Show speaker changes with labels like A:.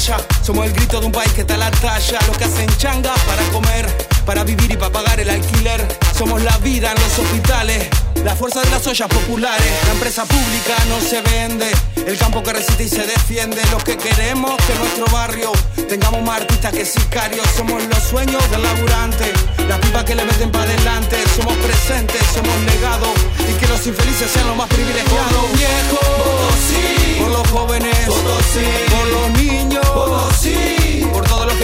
A: batalla. Somos el grito de un país que está a la talla. Los que hacen changa para comer, para vivir y para pagar el alquiler. Somos la vida en los hospitales, la fuerza de las ollas populares. La empresa pública no se vende, el campo que resiste y se defiende. Los que queremos que nuestro barrio tengamos más artistas que sicarios. Somos los sueños del laburante, las pipas que le meten para adelante. Somos presentes, somos legados, y que los infelices sean los más privilegiados. Por los viejos, sí. Por los jóvenes, sí. Por los niños, sí. Por todos los